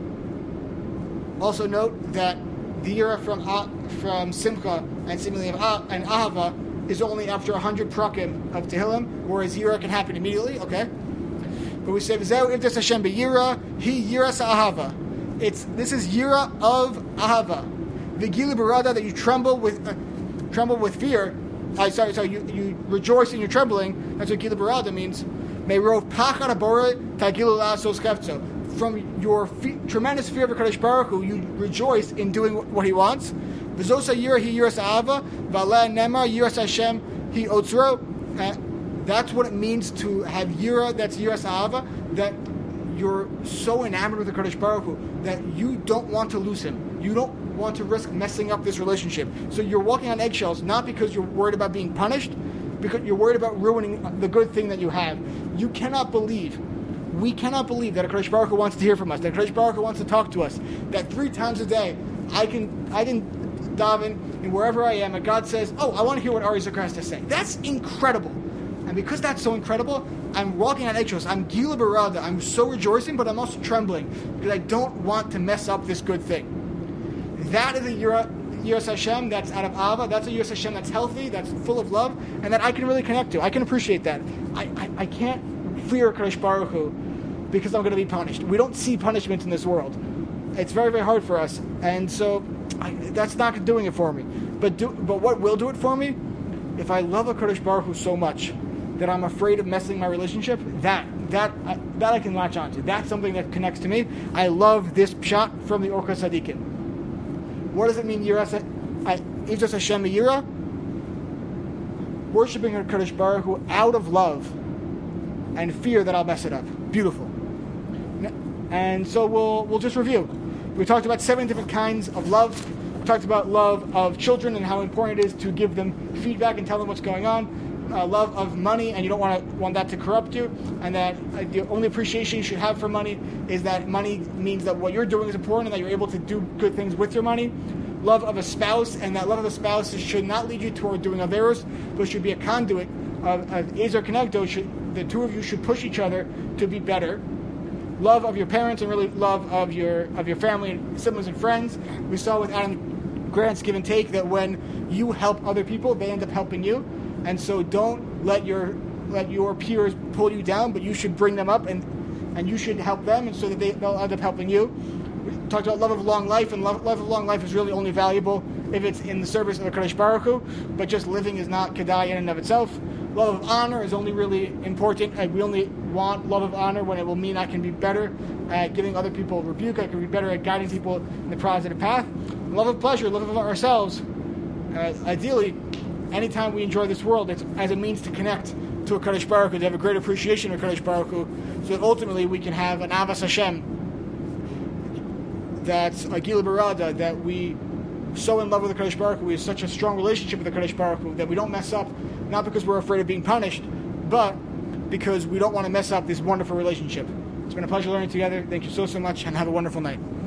Also note that the Yira from Simcha and similarly and Ahava is only after 100 prakim of Tehillim, whereas Yira can happen immediately. Okay, but we say V'zeu Ivdas Hashem beYira He Yiras Ahava. This is Yira of Ahava. The Gila Barada, that you tremble with fear. You rejoice in your trembling. That's what Gila Barada means. Meirov Pachad Abore Tagilu Lasos Kefzo. From your tremendous fear of Kadosh Baruch Hu, you rejoice in doing what He wants. V'zosa Yira He Yiras Ahava. V'aleh Nemar Yiras Hashem He Otzro. That's what it means to have Yira. That's Yiras Ahava. That you're so enamored with the Kadosh Baruch Hu that you don't want to lose Him. You don't want to risk messing up this relationship. So you're walking on eggshells, not because you're worried about being punished, because you're worried about ruining the good thing that you have. We cannot believe that a Kadosh Baruch Hu wants to hear from us, that Kadosh Baruch Hu wants to talk to us, that 3 times a day I can daven, and wherever I am, and God says, oh, I want to hear what Ari Zucker has to say. That's incredible. And because that's so incredible, I'm walking on eggshells. I'm Gila Barada. I'm so rejoicing, but I'm also trembling because I don't want to mess up this good thing. That is a Yiras Hashem that's out of Ava. That's a Yiras Hashem that's healthy, that's full of love, and that I can really connect to. I can appreciate that. I can't fear Kadosh Baruch Hu because I'm going to be punished. We don't see punishment in this world. It's very, very hard for us. And so that's not doing it for me. But what will do it for me? If I love a Kadosh Baruch Hu so much that I'm afraid of messing my relationship, that I can latch onto. That's something that connects to me. I love this pshat from the Orcha Tzadikim. What does it mean, Yiras Hashem Yira? Worshipping a Kadosh Baruch Hu out of love and fear that I'll mess it up. Beautiful. And so we'll just review. We talked about 7 different kinds of love. We talked about love of children and how important it is to give them feedback and tell them what's going on. Love of money, and you don't want that to corrupt you, and that the only appreciation you should have for money is that money means that what you're doing is important and that you're able to do good things with your money. Love of a spouse, and that love of a spouse should not lead you toward doing averos, but should be a conduit of Ezer Kenegdo. The two of you should push each other to be better. Love of your parents, and really love of your family and siblings and friends. We saw with Adam Grant's give and take that when you help other people, they end up helping you. And so don't let your peers pull you down, but you should bring them up and you should help them, and so that they'll end up helping you. We talked about love of long life, and love of long life is really only valuable if it's in the service of the Kadosh Baruch Hu, but just living is not kedai in and of itself. Love of honor is only really important. We only want love of honor when it will mean I can be better at giving other people rebuke, I can be better at guiding people in the positive path. Love of pleasure, love of ourselves. Ideally, anytime we enjoy this world, it's as a means to connect to a Kadosh Baruch Hu, to have a great appreciation of Kadosh Baruch Hu, so that ultimately we can have an Avas Hashem that's a Gila Barada, that we so in love with the Kadosh Baruch Hu, we have such a strong relationship with the Kadosh Baruch Hu that we don't mess up, not because we're afraid of being punished, but because we don't want to mess up this wonderful relationship. It's been a pleasure learning together. Thank you so much, and have a wonderful night.